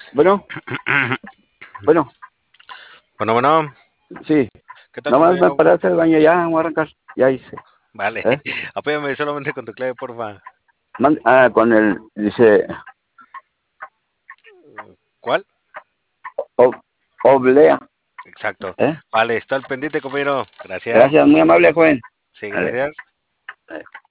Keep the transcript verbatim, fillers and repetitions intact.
Bueno, bueno, Bueno, bueno, sí. ¿qué tal, Nomás me compañero? paré a hacer el baño ya, vamos a arrancar. Ya hice. Vale, ¿Eh? apóyame solamente con tu clave, porfa. Man- ah, con el, dice, ¿Cuál? ob- oblea. Exacto. ¿Eh? Vale, está al pendiente, compañero. Gracias. Gracias, muy amable, joven. Sí, Vale. gracias.